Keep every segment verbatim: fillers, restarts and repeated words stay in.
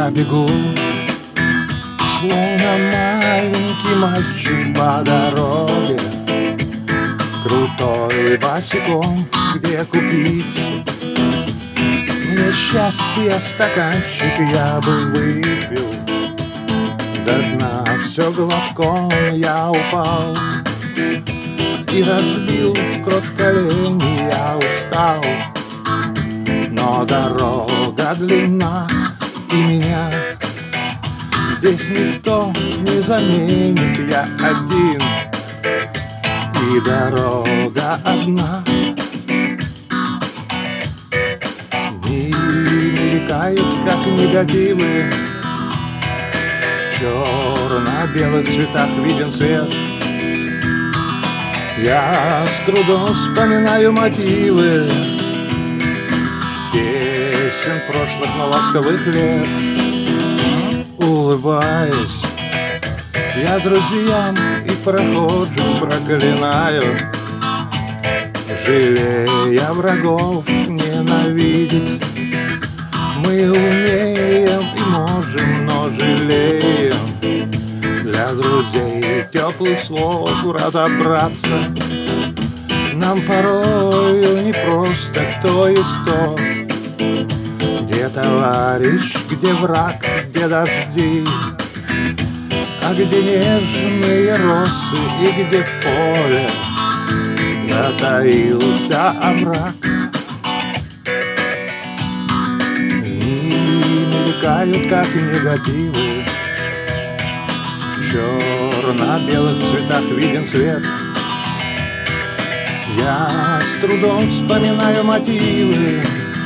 Я бегу, словно маленький мальчик по дороге, крутой босиком, где купить мне счастье стаканчик я бы выпил. До дна все глотком я упал и разбил в кровь колени, я устал. Но дорога длинна, и меня здесь никто не заменит. Я один, и дорога одна. Дни мелькают, как негативы, в черно-белых цветах виден свет. Я с трудом вспоминаю мотивы песен прошлых, но ласковых лет. Улыбаюсь я друзьям и прохожим проклинаю, жалея врагов ненавидеть. Мы умеем и можем, но жалеем. Для друзей теплых слов разобраться нам порою не просто, кто есть кто. Где товарищ, где враг, где дожди, а где нежные росы и где в поле затаился овраг. Дни мелькают, как негативы, в черно-белых цветах виден свет. Я с трудом вспоминаю мотивы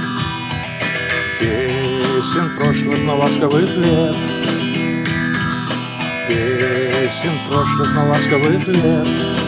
песен прошлых, но ласковых лет. Песен прошлых, но ласковых лет.